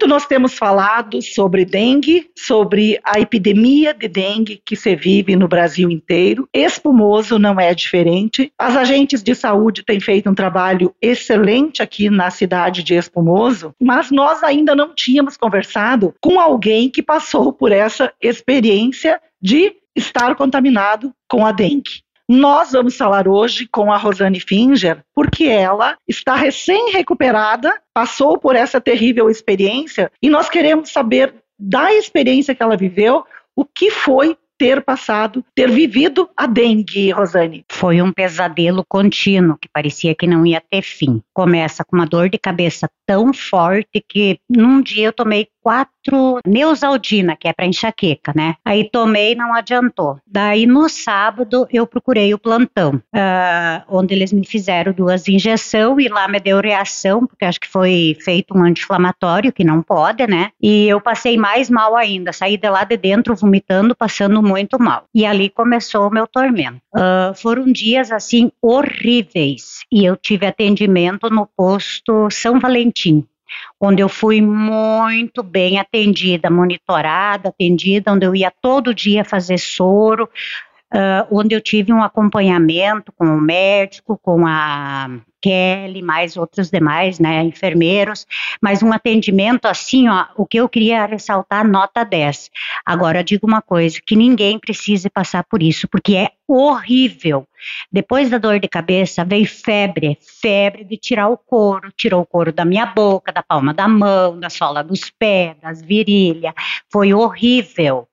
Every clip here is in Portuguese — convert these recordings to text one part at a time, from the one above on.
Muito nós temos falado sobre dengue, sobre a epidemia de dengue que se vive no Brasil inteiro. Espumoso não é diferente. As agentes de saúde têm feito um trabalho excelente aqui na cidade de Espumoso, mas nós ainda não tínhamos conversado com alguém que passou por essa experiência de estar contaminado com a dengue. Nós vamos falar hoje com a Rosane Finger, porque ela está recém-recuperada, passou por essa terrível experiência e nós queremos saber da experiência que ela viveu, o que foi ter vivido a dengue, Rosane. Foi um pesadelo contínuo, que parecia que não ia ter fim. Começa com uma dor de cabeça tão forte que num dia eu tomei 4 Neosaldina, que é para enxaqueca, né? Aí tomei e não adiantou. Daí no sábado eu procurei o plantão, onde eles me fizeram 2 injeções e lá me deu reação, porque acho que foi feito um anti-inflamatório, que não pode, né? E eu passei mais mal ainda, saí de lá de dentro vomitando, passando muito mal. E ali começou o meu tormento. Foram dias assim horríveis e eu tive atendimento no posto São Valentim, onde eu fui muito bem atendida, monitorada, onde eu ia todo dia fazer soro, onde eu tive um acompanhamento com o médico, com a Kelly, mais outros demais, né, enfermeiros, mas um atendimento assim, ó, o que eu queria ressaltar, nota 10. Agora, digo uma coisa, que ninguém precise passar por isso, porque é horrível. Depois da dor de cabeça, veio febre de tirar o couro, tirou o couro da minha boca, da palma da mão, da sola dos pés, das virilhas, foi horrível.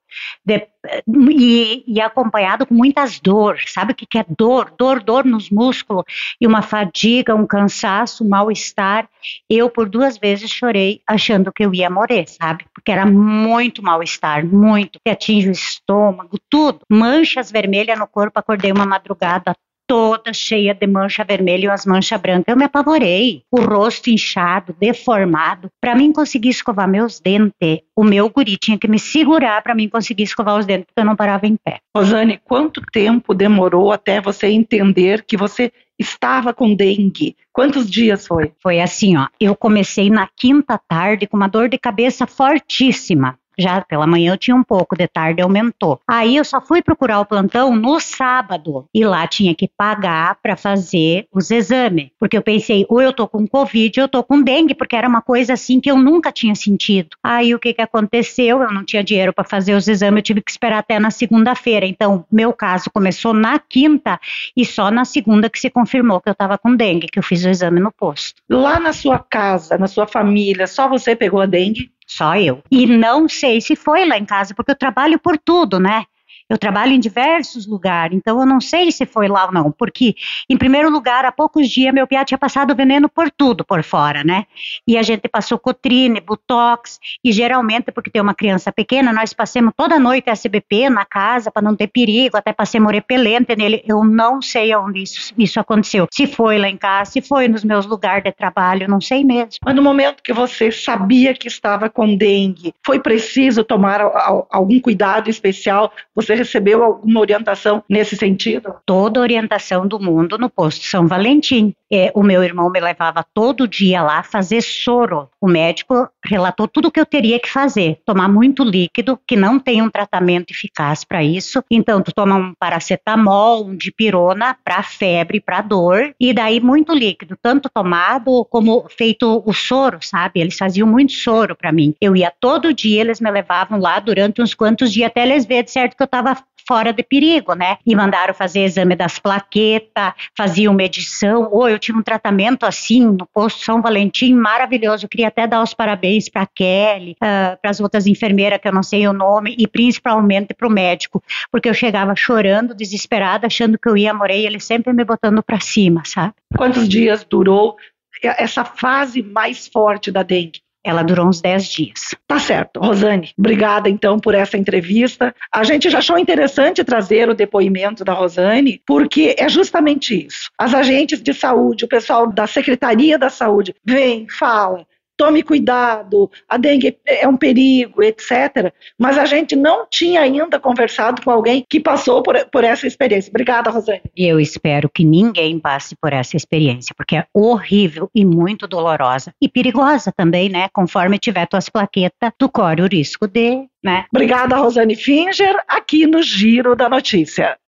E acompanhado com muitas dores, sabe o que é dor? Dor nos músculos e uma fadiga, um cansaço, um mal-estar. Eu por 2 vezes chorei achando que eu ia morrer, sabe? Porque era muito mal-estar, muito, que atinge o estômago, tudo. Manchas vermelhas no corpo, acordei uma madrugada toda cheia de mancha vermelha e umas manchas brancas. Eu me apavorei. O rosto inchado, deformado. Para mim conseguir escovar meus dentes, o meu guri tinha que me segurar para mim conseguir escovar os dentes, porque eu não parava em pé. Rosane, quanto tempo demorou até você entender que você estava com dengue? Quantos dias foi? Foi assim, ó. Eu comecei na quinta tarde com uma dor de cabeça fortíssima. Já pela manhã eu tinha um pouco, de tarde aumentou. Aí eu só fui procurar o plantão no sábado e lá tinha que pagar para fazer os exames, porque eu pensei, ou eu tô com Covid ou eu tô com dengue, porque era uma coisa assim que eu nunca tinha sentido. Aí o que aconteceu? Eu não tinha dinheiro para fazer os exames, eu tive que esperar até na segunda-feira. Então, meu caso começou na quinta e só na segunda que se confirmou que eu tava com dengue, que eu fiz o exame no posto. Lá na sua casa, na sua família, só você pegou a dengue? Só eu. E não sei se foi lá em casa, porque eu trabalho por tudo, né? Eu trabalho em diversos lugares, então eu não sei se foi lá ou não, porque, em primeiro lugar, há poucos dias, meu piá tinha passado veneno por tudo por fora, né? E a gente passou Cotrine, Botox, e geralmente, porque tem uma criança pequena, nós passamos toda noite SBP na casa, para não ter perigo, até passamos repelente nele. Eu não sei onde isso aconteceu. Se foi lá em casa, se foi nos meus lugares de trabalho, não sei mesmo. Mas no momento que você sabia que estava com dengue, foi preciso tomar algum cuidado especial? Você recebeu alguma orientação nesse sentido? Toda a orientação do mundo no posto São Valentim. O meu irmão me levava todo dia lá fazer soro. O médico relatou tudo o que eu teria que fazer. Tomar muito líquido, que não tem um tratamento eficaz para isso. Então, tu toma um paracetamol, um dipirona para febre, para dor. E daí muito líquido, tanto tomado como feito o soro, sabe? Eles faziam muito soro para mim. Eu ia todo dia, eles me levavam lá durante uns quantos dias, até eles verem de certo que eu estava fora de perigo, né? E mandaram fazer exame das plaquetas, faziam medição. Eu tive um tratamento assim no posto São Valentim maravilhoso. Eu queria até dar os parabéns para a Kelly, para as outras enfermeiras que eu não sei o nome, e principalmente para o médico, porque eu chegava chorando, desesperada, achando que eu ia morrer, e ele sempre me botando para cima, sabe? Quantos dias durou essa fase mais forte da dengue? Ela durou uns 10 dias. Tá certo. Rosane, obrigada então por essa entrevista. A gente já achou interessante trazer o depoimento da Rosane, porque é justamente isso. As agentes de saúde, o pessoal da Secretaria da Saúde, vem, fala, tome cuidado, a dengue é um perigo, etc. Mas a gente não tinha ainda conversado com alguém que passou por essa experiência. Obrigada, Rosane. E eu espero que ninguém passe por essa experiência, porque é horrível e muito dolorosa. E perigosa também, né? Conforme tiver tuas plaquetas, tu corre o risco de, né? Obrigada, Rosane Finger, aqui no Giro da Notícia.